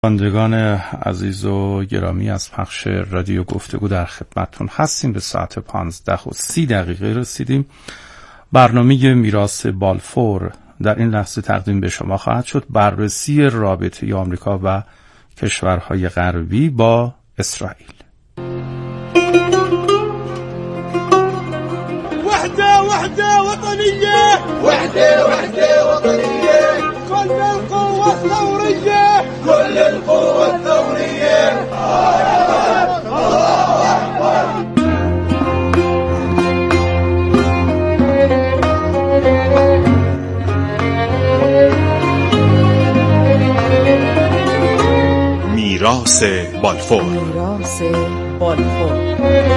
شنوندگان عزیز و گرامی از پخش رادیو گفتگو در خدمتتون هستیم. به ساعت 15:30 رسیدیم. برنامه میراث بالفور در این لحظه تقدیم به شما خواهد شد. بررسی رابطه آمریکا و کشورهای غربی با اسرائیل. وحده وحده وطنيه وحده وحده وطنيه كل القوة الثورية كل القوة الثورية الله أكبر. میراث بالفور. میراث بالفور.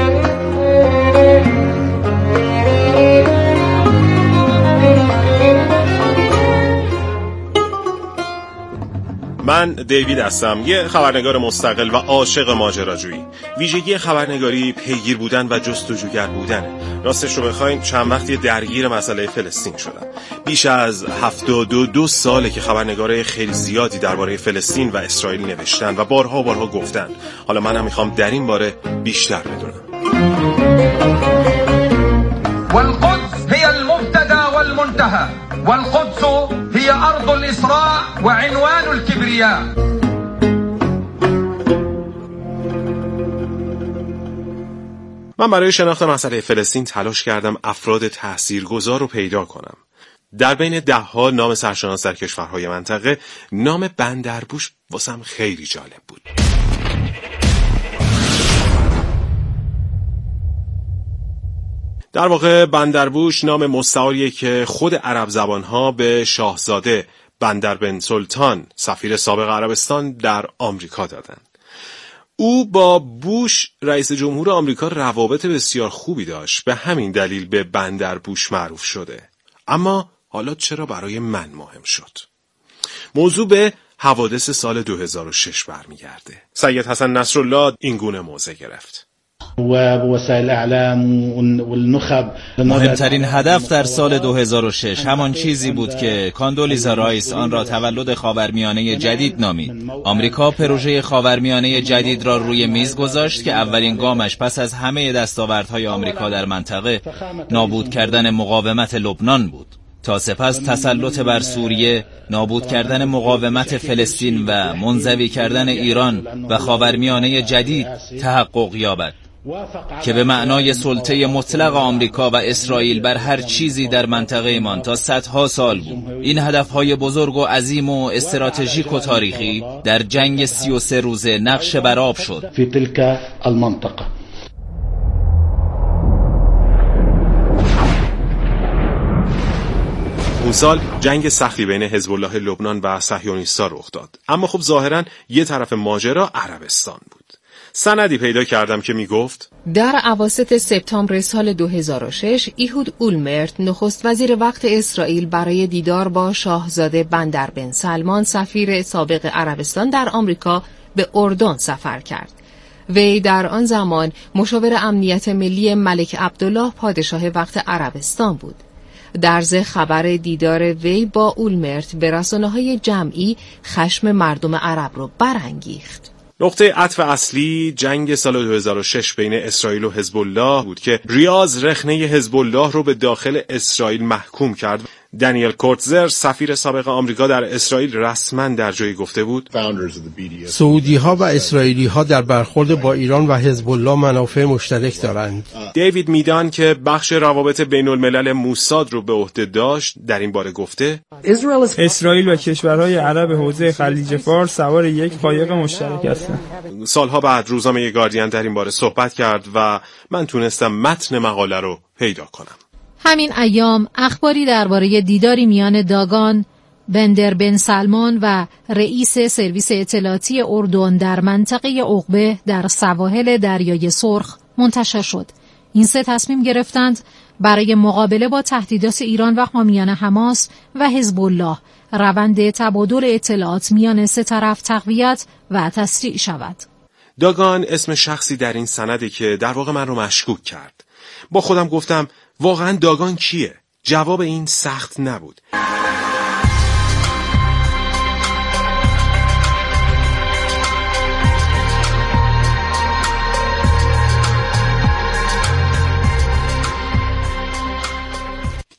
من دیوید هستم، یه خبرنگار مستقل و عاشق ماجراجویی. ویژگی خبرنگاری پیگیر بودن و جستجوگر بودنه. راستش رو بخواین چند وقتی درگیر مسئله فلسطین شدم. بیش از 72 ساله که خبرنگارای خیلی زیادی درباره فلسطین و اسرائیل نوشتن و بارها گفتن. حالا من هم میخوام در این باره بیشتر بدونم. والقدس هي المبتدا والمنتهى والقدس هي ارض الاسراء وعنوان الكبرياء. من برای شناخت مسئله فلسطین تلاش کردم افراد تاثیرگذار رو پیدا کنم. در بین 10 نام سرشناس در کشورهای منطقه، نام بندربوش واسم خیلی جالب بود. در واقع بندربوش نام مستعاریه که خود عرب زبانها به شاهزاده بندر بن سلطان سفیر سابق عربستان در آمریکا دادن. او با بوش رئیس جمهور آمریکا روابط بسیار خوبی داشت، به همین دلیل به بندربوش معروف شده. اما حالا چرا برای من مهم شد؟ موضوع به حوادث سال 2006 برمیگرده. سید حسن نصرالله این گونه موضع گرفت. مهمترین هدف در سال 2006 همان چیزی بود که کاندولیزا رایس آن را تولد خاورمیانه جدید نامید. آمریکا پروژه خاورمیانه جدید را روی میز گذاشت که اولین گامش پس از همه دستاوردهای آمریکا در منطقه نابود کردن مقاومت لبنان بود، تا سپس تسلط بر سوریه، نابود کردن مقاومت فلسطین و منزوی کردن ایران و خاورمیانه جدید تحقق یابد که به معنای سلطه مطلق آمریکا و اسرائیل بر هر چیزی در منطقه ایمان تا صدها سال بود. این هدفهای بزرگ و عظیم و استراتژیک و تاریخی در جنگ 33 روزه نقش برآب شد. فی تلک المنطقه اون سال جنگ سختی بین حزب الله لبنان و صهیونیست‌ها رخ داد. اما خب ظاهراً یه طرف ماجرا عربستان بود. سندی پیدا کردم که میگفت در اواسط سپتامبر سال 2006 ایهود اولمرت نخست وزیر وقت اسرائیل برای دیدار با شاهزاده بندر بن سلمان سفیر سابق عربستان در آمریکا به اردن سفر کرد. وی در آن زمان مشاور امنیت ملی ملک عبدالله پادشاه وقت عربستان بود. در ضمن خبر دیدار وی با اولمرت به رسانه‌های جمعی خشم مردم عرب را برانگیخت. نقطه عطف اصلی جنگ سال 2006 بین اسرائیل و حزب الله بود که ریاض رخنه حزب الله رو به داخل اسرائیل محکوم کرد. دانیل کورتزر سفیر سابق آمریکا در اسرائیل رسما در جایی گفته بود سعودی‌ها و اسرائیلی‌ها در برخورد با ایران و حزب الله منافع مشترک دارند. دیوید میدان که بخش روابط بین الملل موساد رو به عهده داشت در این باره گفته اسرائیل و کشورهای عرب حوزه خلیج فارس سوار یک قایق مشترک هستند. سالها بعد روزنامه گاردین در این باره صحبت کرد و من تونستم متن مقاله رو پیدا کنم. همین ایام اخباری درباره دیداری میان داگان بندر بن سلمان و رئیس سرویس اطلاعاتی اردن در منطقه عقبه در سواحل دریای سرخ منتشر شد. این سه تصمیم گرفتند برای مقابله با تهدیدات ایران و حامیان حماس و حزب الله روند تبادل اطلاعات میان سه طرف تقویت و تسریع شود. داگان اسم شخصی در این سنده که در واقع من رو مشکوک کرد. با خودم گفتم واقعا داگان کیه؟ جواب این سخت نبود.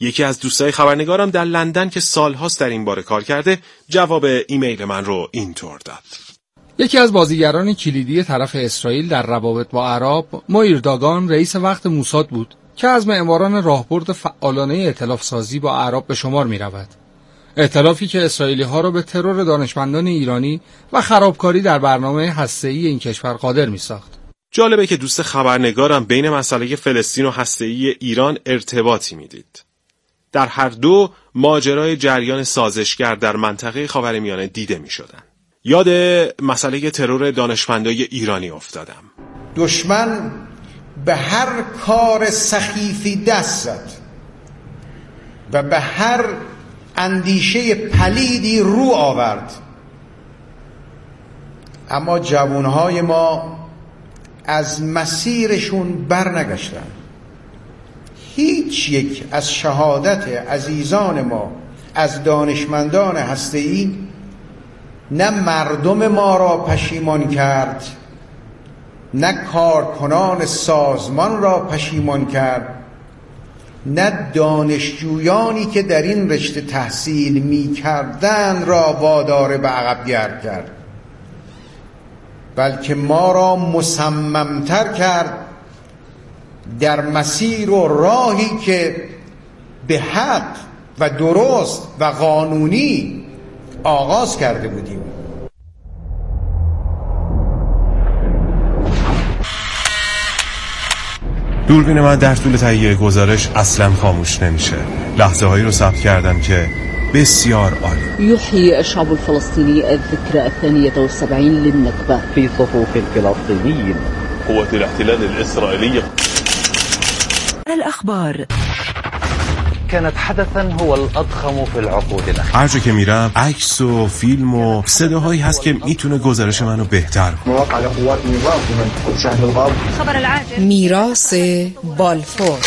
یکی از دوستای خبرنگارم در لندن که سالهاست در این باره کار کرده جواب ایمیل من رو اینطور داد: یکی از بازیگران کلیدی طرف اسرائیل در روابط با عرب، مویر داگان، رئیس وقت موساد بود که از معماران راهبرد فعالانه ائتلاف سازی با عرب به شمار می رود. ائتلافی که اسرائیلی ها را به ترور دانشمندان ایرانی و خرابکاری در برنامه هسته‌ای این کشور قادر می ساخت. جالبه که دوست خبرنگارم بین مسئله فلسطین و هسته‌ای ایران ارتباطی میدید. در هر دو ماجرای جریان سازشگر در منطقه خاورمیانه دیده می شدن. یاد مسئله ترور دانشمندای ایرانی افتادم. دشمن به هر کار سخیفی دست زد و به هر اندیشه پلیدی رو آورد، اما جوانهای ما از مسیرشون برنگشتن. هیچ یک از شهادت عزیزان ما از دانشمندان هسته‌ای نه مردم ما را پشیمان کرد، نه کارکنان سازمان را پشیمان کرد، نه دانشجویانی که در این رشته تحصیل می کردن را وادار به عقب گرد کرد، بلکه ما را مصممتر کرد در مسیر و راهی که به حق و درست و قانونی آغاز کرده بودیم. دوربین من در طول تهیه گزارش اصلا خاموش نمیشه. لحظه هایی رو ثبت کردم که بسیار عالی. يحيي الشعب الفلسطيني الذكرى 72 للنكبة في صفوف الفلسطينيين. قوة الاحتلال الإسرائيلي. الأخبار كانت حدثا هو الأضخم في العقود الأخيرة. هر جا که میرم عکس و فیلم و صداهایی هست که میتونه گزارش منو بهتر کنه. مواقع قوات النظام في شهر الغرب. خبر العاجل. میراث بالفور.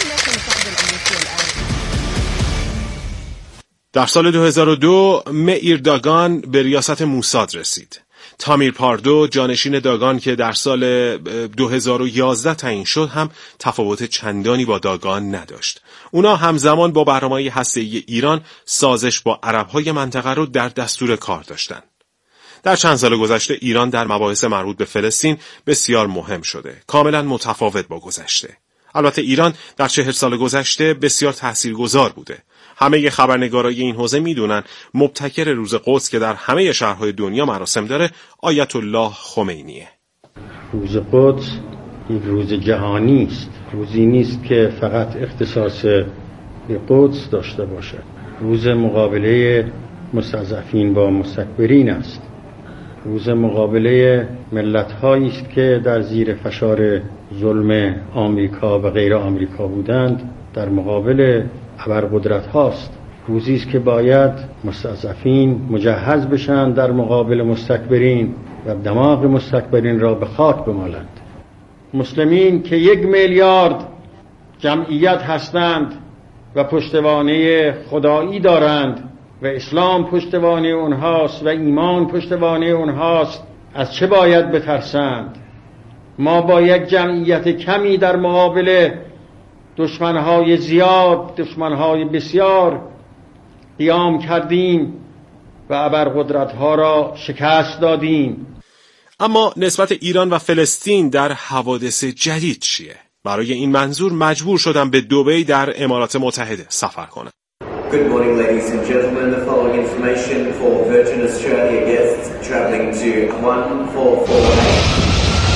در سال 2002 مئیر داگان به ریاست موساد رسید. تامیر پاردو جانشین داگان که در سال 2011 تعیین شد هم تفاوت چندانی با داگان نداشت. اونا همزمان با برنامه‌های هسته‌ای ایران سازش با عرب‌های منطقه رو در دستور کار داشتن. در چند سال گذشته ایران در مباحث مربوط به فلسطین بسیار مهم شده، کاملا متفاوت با گذشته. البته ایران در 40 سال گذشته بسیار تاثیرگذار بوده. همه خبرنگارای این حوزه میدونن مبتکر روز قدس که در همه شهرهای دنیا مراسم داره آیت الله خمینیه. روز قدس یک روز جهانی است، روزی نیست که فقط اختصاص به قدس داشته باشد. روز مقابله مستضعفین با مستکبرین است. روز مقابله ملت‌هایی است که در زیر فشار ظلم آمریکا و غیر آمریکا بودند در مقابل ابرقدرت هاست. روزی است که باید مستضعفین مجهز بشن در مقابل مستکبرین و دماغ مستکبرین را به خاک بمالند. مسلمین که 1 میلیارد جمعیت هستند و پشتوانه خدایی دارند و اسلام پشتوانه اونهاست و ایمان پشتوانه اونهاست، از چه باید بترسند؟ ما با یک جمعیت کمی در مقابل دشمنهای زیاد، دشمنهای بسیار قیام کردیم و ابرقدرت‌ها را شکست دادیم. اما نسبت ایران و فلسطین در حوادث جدید چیه؟ برای این منظور مجبور شدم به دبی در امارات متحده سفر کنم. Good morning, ladies and gentlemen. The following information for Virgin Australia guests travelling to 1448.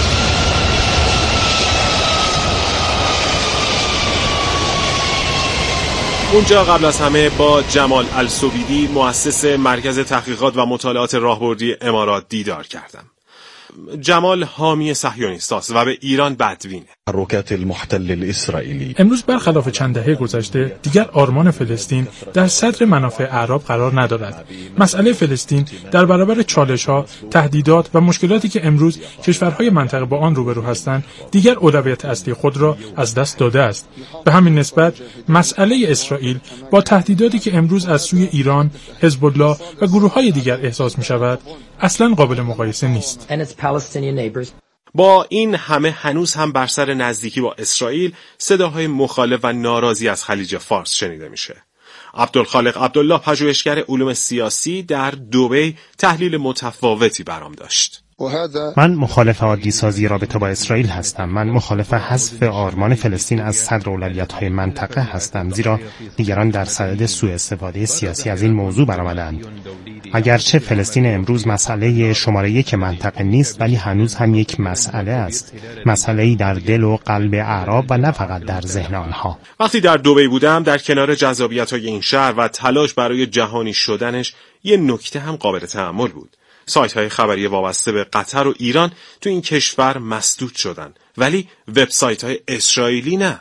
اونجا قبل از همه با جمال السویدی مؤسس مرکز تحقیقات و مطالعات راهبردی امارات دیدار کردم. جمال حامی صهیونیست است و به ایران بدبینه. حرکات المحتل الاسرائیلی امروز برخلاف چند دهه گذشته دیگر آرمان فلسطین در صدر منافع اعراب قرار ندارد. مسئله فلسطین در برابر چالش‌ها، تهدیدات و مشکلاتی که امروز کشورهای منطقه با آن روبرو هستند، دیگر اولویت اصلی خود را از دست داده است. به همین نسبت مسئله اسرائیل با تهدیداتی که امروز از سوی ایران، حزب الله و گروه‌های دیگر احساس می‌شود، اصلاً قابل مقایسه نیست. با این همه هنوز هم بر سر نزدیکی با اسرائیل صداهای مخالف و ناراضی از خلیج فارس شنیده میشه. عبدالخالق عبدالله پژوهشگر علوم سیاسی در دبی تحلیل متفاوتی برام داشت. من مخالف عادی‌سازی رابطه با اسرائیل هستم. من مخالف حذف آرمان فلسطین از صدر اولویت‌های منطقه هستم، زیرا دیگران در صدد سوء استفاده سیاسی از این موضوع برآمدند. اگرچه فلسطین امروز مسئله شماره 1 منطقه نیست، ولی هنوز هم یک مسئله است. مسئله‌ای در دل و قلب اعراب و نه فقط در ذهن آنها. وقتی در دبی بودم، در کنار جذابیت‌های این شهر و تلاش برای جهانی شدنش، یه نکته هم قابل تأمل بود. سایت‌های خبری وابسته به قطر و ایران تو این کشور مسدود شدن، ولی وبسایت‌های اسرائیلی نه.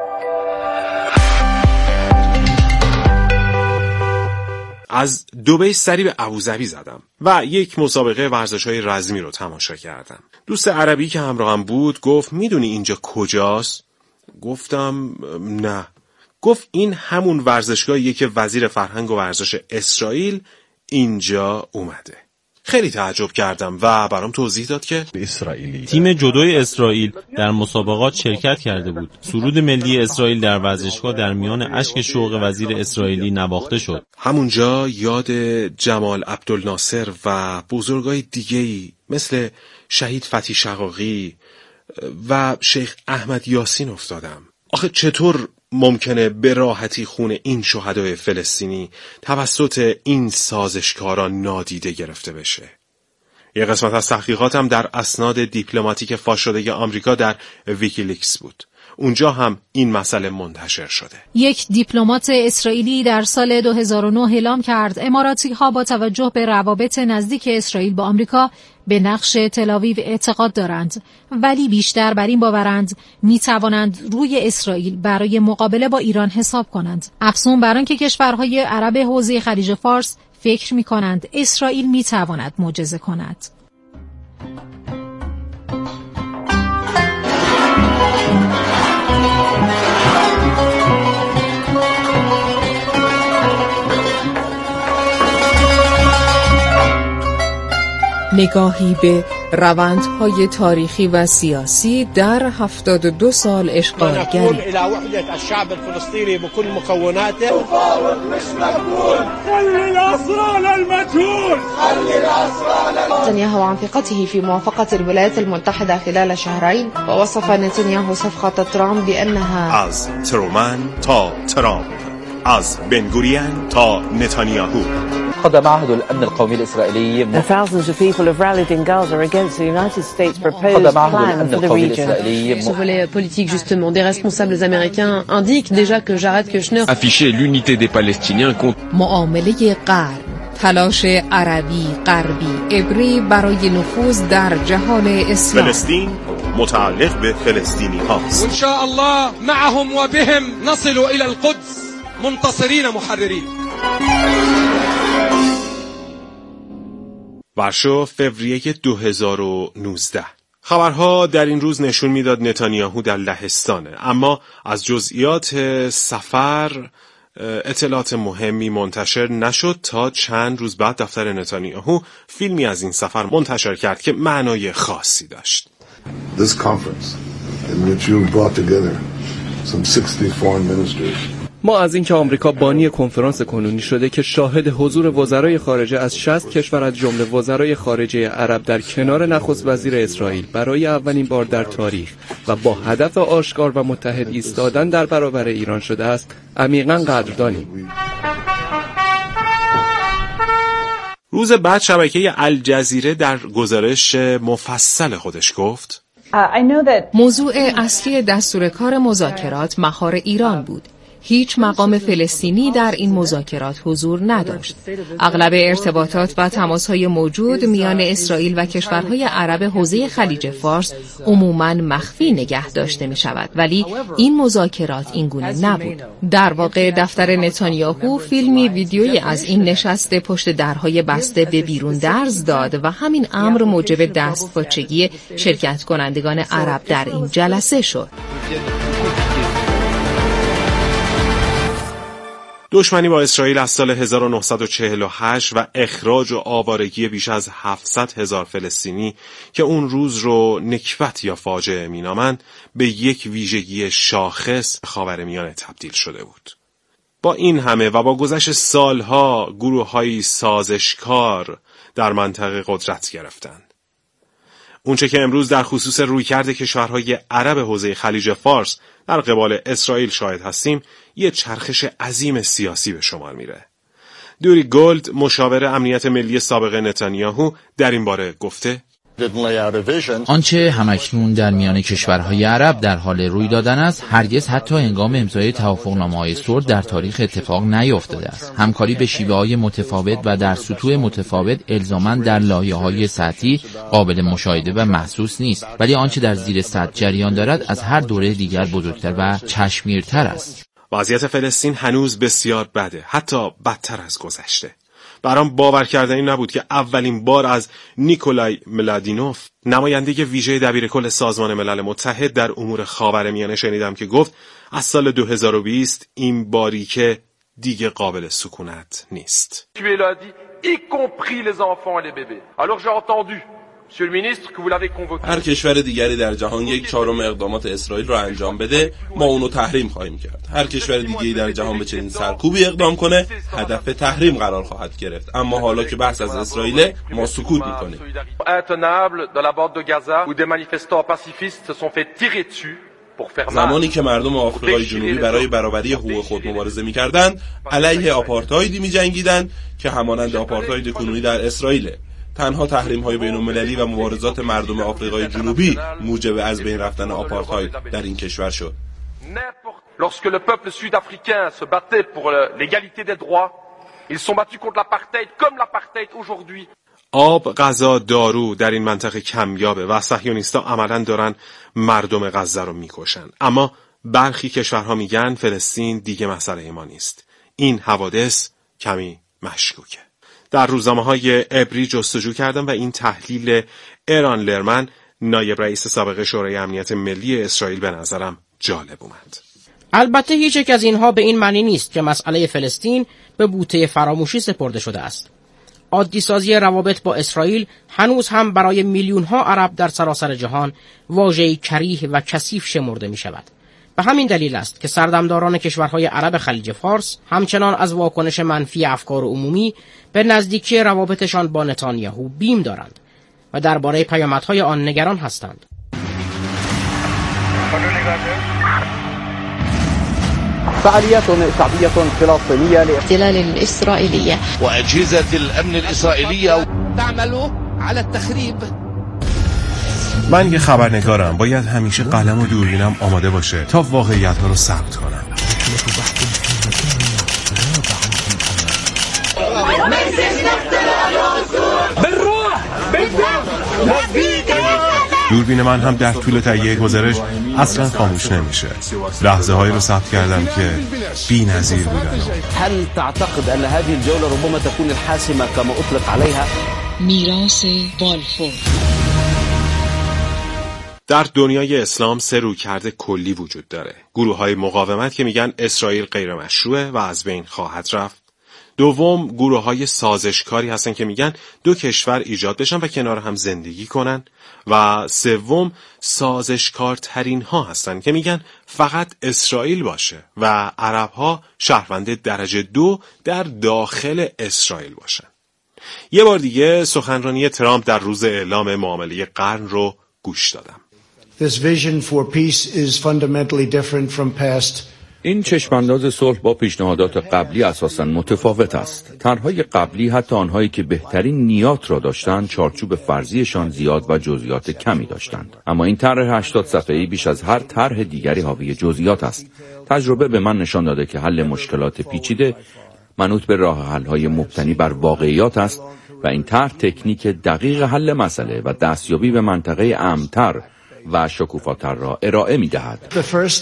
از دبی سری به ابوظبی زدم و یک مسابقه ورزش‌های رزمی رو تماشا کردم. دوست عربی که همراهم بود گفت میدونی اینجا کجاست؟ گفتم نه. گفت این همون ورزشگاهیه که وزیر فرهنگ و ورزش اسرائیل اینجا اومده. خیلی تعجب کردم و برام توضیح داد که تیم جودوی اسرائیل در مسابقات شرکت کرده بود. سرود ملی اسرائیل در ورزشگاه در میان اشک شوق وزیر اسرائیلی نواخته شد. همونجا یاد جمال عبدالناصر و بزرگای دیگه‌ای مثل شهید فتی شقاقی و شیخ احمد یاسین افتادم. آخه چطور ممکنه به راحتی خون این شهدای فلسطینی توسط این سازشکاران نادیده گرفته بشه؟ یه قسمت از تحقیقاتم در اسناد دیپلماتیک فاش شده آمریکا در ویکیلیکس بود. اونجا هم این مسئله منتشر شده. یک دیپلمات اسرائیلی در سال 2009 اعلام کرد اماراتی‌ها با توجه به روابط نزدیک اسرائیل با آمریکا به نقش تل‌آویو اعتقاد دارند، ولی بیشتر بر این باورند می‌توانند روی اسرائیل برای مقابله با ایران حساب کنند. افزون بر آنکه کشورهای عرب حوزه خلیج فارس فکر می‌کنند اسرائیل می‌تواند معجزه کند. نگاهی به روندهای تاریخی و سیاسی در 72 سال اشغالگری. نتنياهو عن ثقته في موافقة الولايات المتحدة خلال شهرين، ووصف نتنياهو صفقة ترامب بأنها از ترومن تا ترامپ، از بنگوریان تا نتانیاهو. خدم معهد الأمن القومي الإسرائيلي. Thousands of people have rallied in Gaza against the United States proposed plan for the region. Ce volet politique justement des responsables américains indique déjà que Jared Kushner affichait l'unité des Palestiniens contre معامله قرن، تلاش عربی، غربی، عبری برای نفوذ در جهان اسلام. فلسطین متعلق به فلسطینی هاست. وإن شاء الله معهم وبهم نصل إلى القدس منتصرين محررين. ورشو فوریه 2019. خبرها در این روز نشون میداد نتانیاهو در لهستانه، اما از جزئیات سفر اطلاعات مهمی منتشر نشد تا چند روز بعد دفتر نتانیاهو فیلمی از این سفر منتشر کرد که معنای خاصی داشت. This conference in which you brought together some 60 foreign ministers. ما از اینکه آمریکا بانی کنفرانس کنونی شده که شاهد حضور وزرای خارجه از 60 کشور از جمله وزرای خارجه عرب در کنار نخست وزیر اسرائیل برای اولین بار در تاریخ و با هدف آشکار و متحد ایستادن در برابر ایران شده است، عمیقاً قدردانیم. روز بعد شبکه الجزیره در گزارش مفصل خودش گفت موضوع اصلی دستور کار مذاکرات مهار ایران بود. هیچ مقام فلسطینی در این مذاکرات حضور نداشت. اغلب ارتباطات و تماس‌های موجود میان اسرائیل و کشورهای عرب حوزه خلیج فارس عموماً مخفی نگه داشته می شود، ولی این مذاکرات اینگونه نبود. در واقع دفتر نتانیاهو فیلمی ویدیویی از این نشست پشت درهای بسته به بیرون درز داد و همین امر موجب دستپاچگی شرکت کنندگان عرب در این جلسه شد. دشمنی با اسرائیل از سال 1948 و اخراج و آوارگی بیش از 700,000 فلسطینی که اون روز رو نکبت یا فاجعه مینامند به یک ویژگی شاخص خاورمیانه تبدیل شده بود. با این همه و با گذشت سالها گروه‌های سازشکار در منطقه قدرت گرفتند. اونچه که امروز در خصوص رویکرد کشورهای عرب حوزه خلیج فارس در قبال اسرائیل شاهد هستیم، یه چرخش عظیم سیاسی به شمار میره. دوری گولد، مشاور امنیت ملی سابق نتانیاهو، در این باره گفته: آنچه همکنون در میان کشورهای عرب در حال روی دادن است، هرگز حتی هنگام امضای توافقنامه‌های صلح در تاریخ اتفاق نیفتاده است. همکاری به شیوه‌های متفاوت و در سطوح متفاوت الزاماً در لایه‌های سطحی قابل مشاهده و محسوس نیست، ولی آنچه در زیر سطح جریان دارد از هر دوره دیگر بزرگتر و چشمگیرتر است. وضعیت فلسطین هنوز بسیار بده، حتی بدتر از گذشته. برام باور کردنی نبود که اولین بار از نیکولای ملادینوف، نماینده ویژه دبیرکل سازمان ملل متحد در امور خاورمیانه، شنیدم که گفت از سال 2020 این باریکه دیگه قابل سکونت نیست. هر کشور دیگری در جهان 1/4 اقدامات اسرائیل را انجام بده، ما اونو تحریم خواهیم کرد. هر کشور دیگری در جهان به چنین سرکوبی اقدام کنه، هدف تحریم قرار خواهد گرفت. اما حالا که بحث از اسرائیل، ما سکوت میکنیم. زمانی که مردم آفریقای جنوبی برای برابری حقوق خود مبارزه میکردند، علیه آپارتایدی میجنگیدند که همانند آپارتاید کنونی در اسرائیل. تنها تحریم‌های بین‌المللی و مبارزات مردم آفریقای جنوبی موجب از بین رفتن آپارتاید در این کشور شد. Lorsque le peuple sud-africain se battait pour l'égalité des droits, ils sont battus contre l'apartheid comme l'apartheid aujourd'hui. آب، غذا، دارو در این منطقه کمیابه و صهیونیست‌ها عملاً دارن مردم غزه رو میکشن. اما برخی کشورها میگن فلسطین دیگه مسئله ما نیست. این حوادث کمی مشکوکه. در روزنامه‌های عبری جستجو کردم و این تحلیل ایران لرمن، نایب رئیس سابق شورای امنیت ملی اسرائیل، به نظرم جالب اومد. البته هیچ یک از اینها به این معنی نیست که مسئله فلسطین به بوته فراموشی سپرده شده است. عادی سازی روابط با اسرائیل هنوز هم برای میلیون‌ها عرب در سراسر جهان واژه‌ای کریه و کثیف شمرده می‌شود. به همین دلیل است که سردمداران کشورهای عرب خلیج فارس همچنان از واکنش منفی افکار عمومی به نزدیکی روابطشان با نتانیاهو بیم دارند و درباره پیامدهای آن نگران هستند. فعاليات شعبية فلسطينية لاحتلال الإسرائيلية وأجهزة الأمن الإسرائيلية تعمل على التخريب. من یه خبرنگارم، باید همیشه قلم و دوربینم آماده باشه تا واقعیت‌ها رو ثبت کنم. دوربین من هم در طول تهیه گزارش اصلا خاموش نمیشه. لحظه هایی رو ثبت کردم که بی‌نظیر بودن. هل تعتقد ان هذه الجولة ربما تكون الحاسمة كما اطلق عليها؟ میراث بالفور. در دنیای اسلام 3 رویکرد کلی وجود داره. گروه‌های مقاومت که میگن اسرائیل غیر مشروعه و از بین خواهد رفت. دوم، گروه‌های سازشکاری هستن که میگن 2 کشور ایجاد بشن و کنار هم زندگی کنن. و سوم، سازشکارترین ها هستن که میگن فقط اسرائیل باشه و عرب‌ها شهروند درجه 2 در داخل اسرائیل باشن. یه بار دیگه سخنرانی ترامپ در روز اعلام معامله قرن رو گوش دادم. This vision for peace is fundamentally different from past. این چشمانداز صلح با پیشنهادات قبلی اساساً متفاوت است. طرح‌های قبلی، حتی آنهایی که بهترین نیات را داشتند، چارچوب فرضیشان زیاد و جزئیات کمی داشتند. اما این طرح 80 صفحه‌ای بیش از هر طرح دیگری حاوی جزئیات است. تجربه به من نشان داده که حل مشکلات پیچیده منوط به راه حل‌های مبتنی بر واقعیات است و این طرح تکنیک دقیق حل مسئله و دستیابی به منطقه امن‌تر و شکوفاتر را ارائه می‌دهد.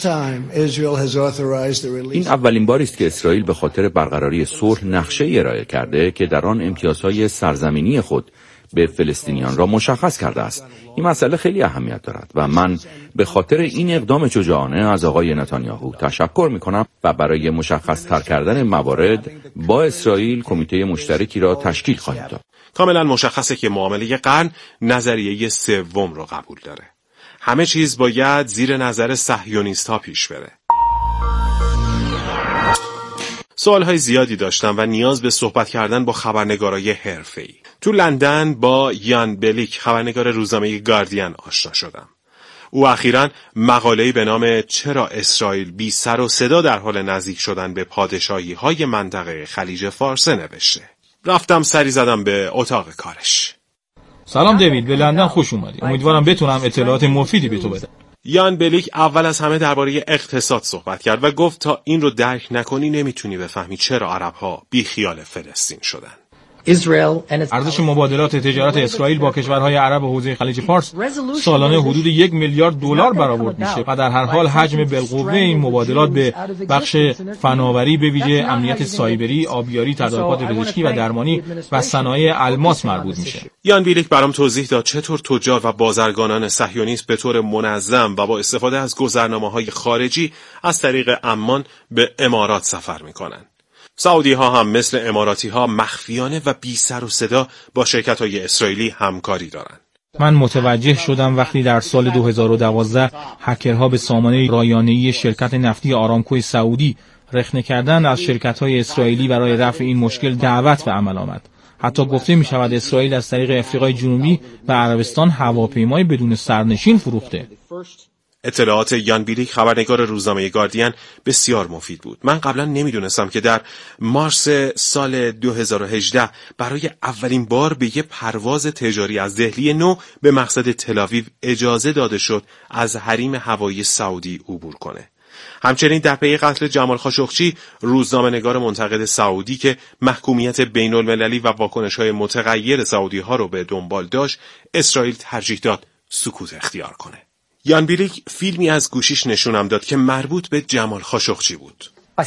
این اولین باری است که اسرائیل به خاطر برقراری صلح نقشه ارائه کرده که در آن امتیازهای سرزمینی خود به فلسطینیان را مشخص کرده است. این مسئله خیلی اهمیت دارد و من به خاطر این اقدام شجاعانه از آقای نتانیاهو تشکر می‌کنم و برای مشخص تر کردن موارد با اسرائیل کمیته مشترکی را تشکیل خواهیم داد. کاملا مشخصه که معامله قرن نظریه سوم رو قبول داره. همه چیز باید زیر نظر صهیونیست‌ها پیش بره. سوالهای زیادی داشتم و نیاز به صحبت کردن با خبرنگارای حرفه‌ای. تو لندن با یان بلیک خبرنگار روزنامه گاردین آشنا شدم. او اخیراً مقاله‌ای به نام چرا اسرائیل بی سر و صدا در حال نزدیک شدن به پادشاهی‌های منطقه خلیج فارس نوشته. رفتم سری زدم به اتاق کارش. سلام دیوید، به لندن خوش اومدی. امیدوارم بتونم اطلاعات مفیدی به تو بدم. یان بلیک اول از همه درباره اقتصاد صحبت کرد و گفت تا این رو درک نکنی نمیتونی بفهمی چرا عرب‌ها بی خیال فلسطین شدن. ارزش مبادلات تجارت اسرائیل با کشورهای عرب حوزه خلیج فارس سالانه حدود 1 میلیارد دلار برآورد میشه و در هر حال حجم بالقوه این مبادلات به بخش فناوری به ویژه امنیت سایبری، آبیاری، تدارکات پزشکی و درمانی و صنایع الماس مربوط میشه. یان بیلیک برام توضیح داد چطور تجار و بازرگانان صهیونیست به طور منظم و با استفاده از گذرنامه‌های خارجی از طریق عمان به امارات سفر میکنن. سعودی ها هم مثل اماراتی ها مخفیانه و بی سر و صدا با شرکت های اسرائیلی همکاری دارن. من متوجه شدم وقتی در سال 2012 هکرها به سامانه رایانه‌ای شرکت نفتی آرامکو سعودی رخنه کردن از شرکت های اسرائیلی برای رفع این مشکل دعوت به عمل آمد. حتی گفته می شود اسرائیل از طریق آفریقای جنوبی و عربستان هواپیمای بدون سرنشین فروخته. اطلاعات یان بیلیک خبرنگار روزنامه گاردین بسیار مفید بود. من قبلا نمیدونستم که در مارس سال 2018 برای اولین بار به یه پرواز تجاری از دهلی نو به مقصد تل‌آویو اجازه داده شد از حریم هوایی سعودی عبور کنه. همچنین در پی قتل جمال خاشقچی، روزنامه‌نگار منتقد سعودی که محکومیت بین‌المللی و واکنش‌های متغیر سعودی‌ها رو به دنبال داشت، اسرائیل ترجیح داد سکوت اختیار کنه. یان بیلیک فیلمی از گوشیش نشونم داد که مربوط به جمال خاشقچی بود.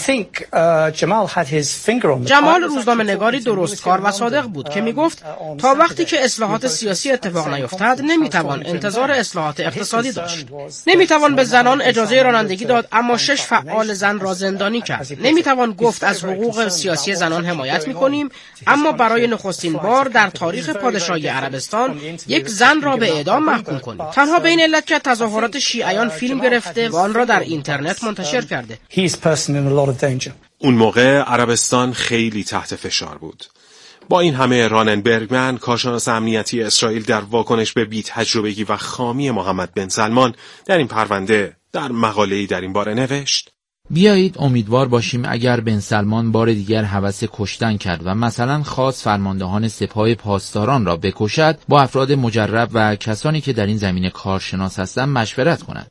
جمال روزنامه‌نگاری درستکار و صادق بود که میگفت تا وقتی که اصلاحات سیاسی اتفاق نیفتد نمیتوان انتظار اصلاحات اقتصادی داشت. نمیتوان به زنان اجازه رانندگی داد اما 6 فعال زن را زندانی کرد. نمیتوان گفت از حقوق سیاسی زنان حمایت میکنیم اما برای نخستین بار در تاریخ پادشاهی عربستان یک زن را به اعدام محکوم کنیم. تنها به این علت که تظاهرات شیعیان فیلم گرفته و آن را در اینترنت منتشر کرده. اون موقع عربستان خیلی تحت فشار بود. با این همه رانن برگمن، کارشناس امنیتی اسرائیل، در واکنش به بی‌تجربگی و خامی محمد بن سلمان در این پرونده در مقاله‌ای در این باره نوشت: بیایید امیدوار باشیم اگر بن سلمان بار دیگر هوس کشتن کرد و مثلا خواست فرماندهان سپاه پاسداران را بکشد، با افراد مجرب و کسانی که در این زمینه کارشناس هستند مشورت کند.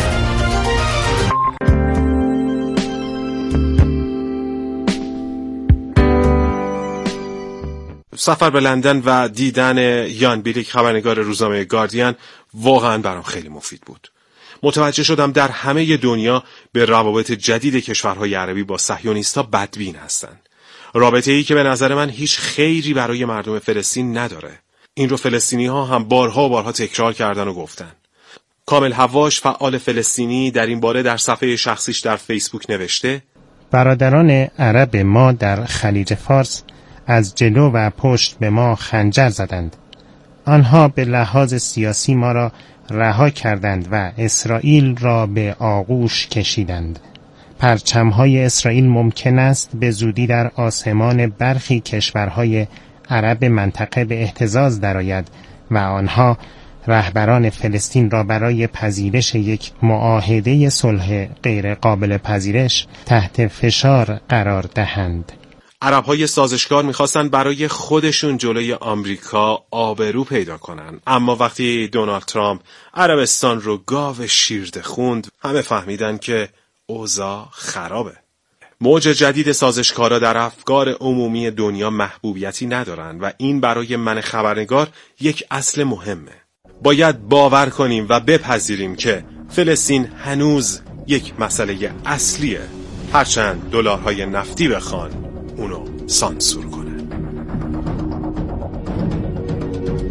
سفر به لندن و دیدن یان بیلیک خبرنگار روزنامه گاردین واقعا برام خیلی مفید بود. متوجه شدم در همه دنیا به روابط جدید کشورهای عربی با صهیونیست‌ها بدبین هستند. رابطه‌ای که به نظر من هیچ خیری برای مردم فلسطین نداره. این رو فلسطینی‌ها هم بارها تکرار کردن و گفتن. کامل حواش، فعال فلسطینی، در این باره در صفحه شخصیش در فیسبوک نوشته: برادران عرب ما در خلیج فارس از جلو و پشت به ما خنجر زدند. آنها به لحاظ سیاسی ما را رها کردند و اسرائیل را به آغوش کشیدند. پرچم‌های اسرائیل ممکن است به زودی در آسمان برخی کشورهای عرب منطقه به اهتزاز درآید و آنها رهبران فلسطین را برای پذیرش یک معاهده صلح غیر قابل پذیرش تحت فشار قرار دهند. عرب‌های سازشکار می‌خواستن برای خودشون جلوی آمریکا آبرو پیدا کنن، اما وقتی دونالد ترامپ عربستان رو گاو شیرده خوند، همه فهمیدن که اوضاع خرابه. موج جدید سازشکارا در افکار عمومی دنیا محبوبیتی ندارن و این برای من خبرنگار یک اصل مهمه. باید باور کنیم و بپذیریم که فلسطین هنوز یک مسئله اصلیه، هرچند دلارهای نفتی بخوان اونو سانسور کنه.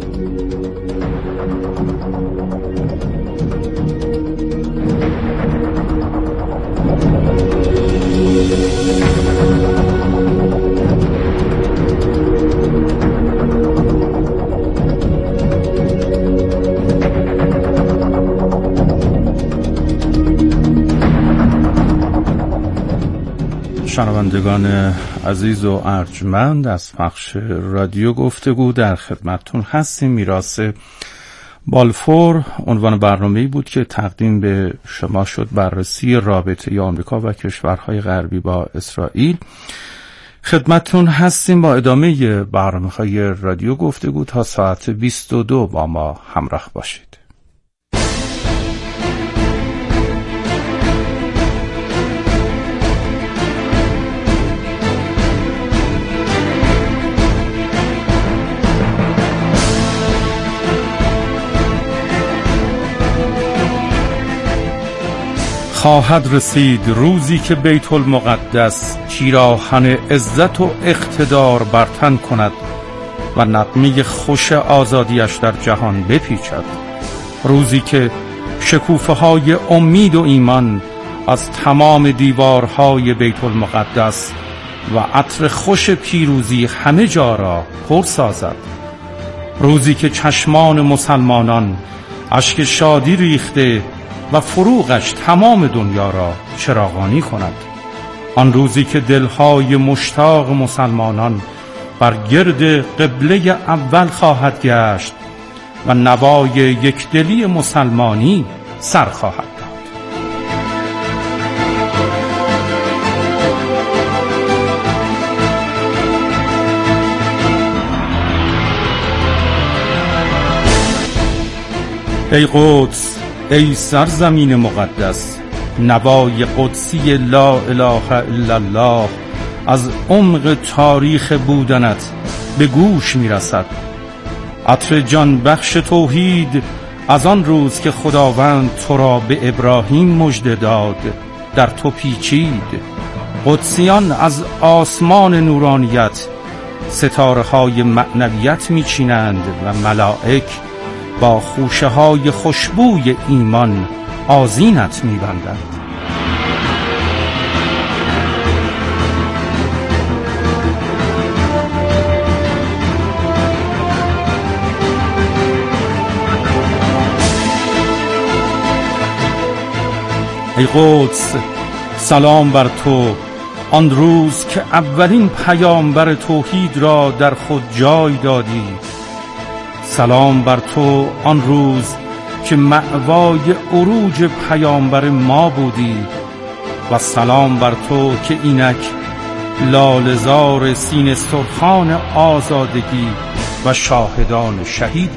شنوندگان عزیز و ارجمند از پخش رادیو گفتگو در خدمتتون هستیم. میراث بالفور عنوان برنامه‌ای بود که تقدیم به شما شد، بررسی رابطه آمریکا و کشورهای غربی با اسرائیل. خدمتتون هستیم با ادامه برنامه‌های رادیو گفتگو تا ساعت 22 با ما همراه باشید. خواهد رسید روزی که بیت المقدس پیراهن عزت و اقتدار بر تن کند و نغمه خوش آزادیش در جهان بپیچد. روزی که شکوفه های امید و ایمان از تمام دیوارهای بیت المقدس و عطر خوش پیروزی همه جا را پر سازد. روزی که چشمان مسلمانان اشک شادی ریخته و فروغش تمام دنیا را چراغانی کند. آن روزی که دلهای مشتاق مسلمانان بر گرد قبله اول خواهد گشت و نوای یکدلی مسلمانی سر خواهد داد. ای قدس، ای سرزمین مقدس، نوای قدسی لا اله الا الله از عمق تاریخ بودنت به گوش میرسد. عطر جان بخش توحید از آن روز که خداوند تو را به ابراهیم مژده داد در تو پیچید. قدسیان از آسمان نورانیت ستاره های معنویت میچینند و ملائک با خوشه های خوشبوی ایمان آذینت می‌بندند. ای قدس، سلام بر تو، آن روز که اولین پیامبر توحید را در خود جای دادی. سلام بر تو، آن روز که مأوای عروج پیامبر ما بودی. و سلام بر تو که اینک لاله‌زار سینه سرخان آزادگی و شاهدان شهیدی.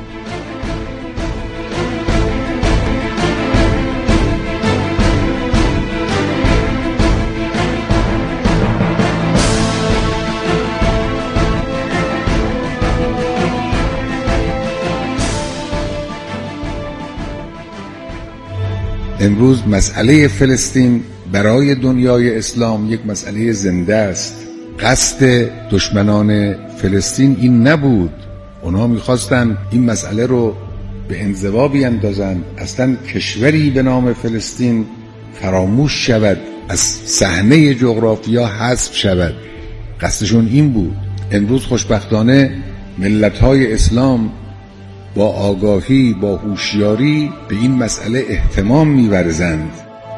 امروز مسئله فلسطین برای دنیای اسلام یک مسئله زنده است. قصد دشمنان فلسطین این نبود. اونا میخواستن این مسئله رو به انزوا بیندازند، اصلا کشوری به نام فلسطین فراموش شود، از صحنه جغرافیا حذف شود. قصدشون این بود. امروز خوشبختانه ملت‌های اسلام با آگاهی، با هوشیاری به این مسئله اهتمام می‌ورزند.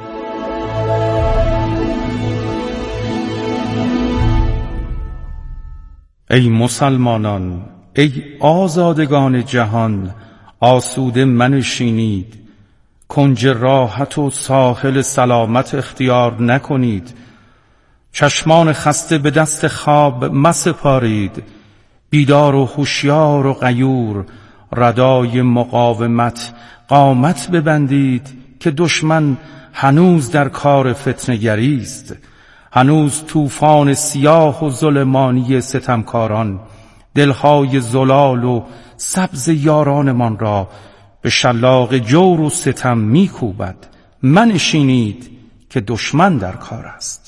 ای مسلمانان، ای آزادگان جهان، آسوده منشینید، کنج راحت و ساحل سلامت اختیار نکنید. چشمان خسته به دست خواب مسپارید، بیدار و هوشیار و غیور ردای مقاومت قامت ببندید که دشمن هنوز در کار فتنه‌گری است. هنوز طوفان سیاه و ظلمانی ستمکاران دلهای زلال و سبز یارانمان را به شلاق جور و ستم میکوبد. منشینید که دشمن در کار است.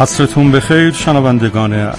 عصرتون بخیر شنوندگان